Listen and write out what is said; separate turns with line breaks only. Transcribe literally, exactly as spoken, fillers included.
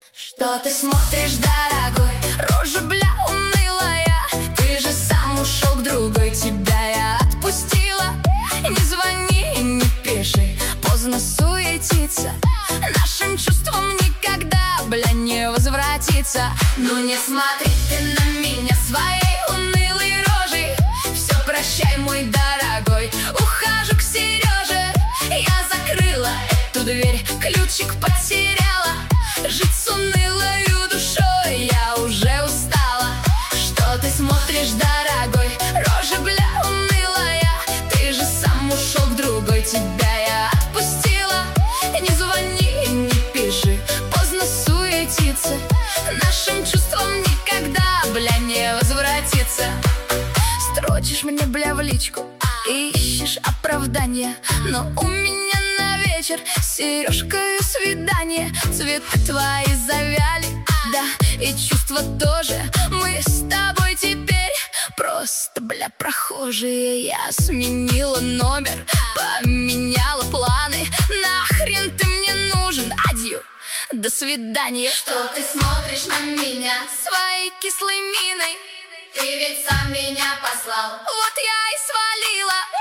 Что ты смотришь, дорогой? Рожа, бля, унылая. Ты же сам ушел к другой, тебя я отпустила. Не звони и не пиши, поздно суетиться. Нашим чувствам никогда, бля, не возвратиться. Ну не смотри ты на меня своей унылой рожей. Все, прощай, мой дорогой, ухожу к Сереже. Я закрыла эту дверь, ключик потеряла. Жить с унылою душой я уже устала. Что ты смотришь, дорогой? Рожа, бля, унылая. Ты же сам ушел к другой, тебя я отпустила. Не звони и не пиши, поздно суетиться. Нашим чувствам никогда, бля, не возвратиться. Строчишь мне, бля, в личку, ищешь оправдания, но у меня на вечер с Сережкой свидание. Цветы твои завяли, да, и чувства тоже. Мы с тобой теперь просто, бля, прохожие. Я сменила номер, поменяла планы. Нахрен ты мне нужен, адью, до свидания. Что ты смотришь на меня своей кислой миной? Ты ведь сам меня послал, вот я и свалила.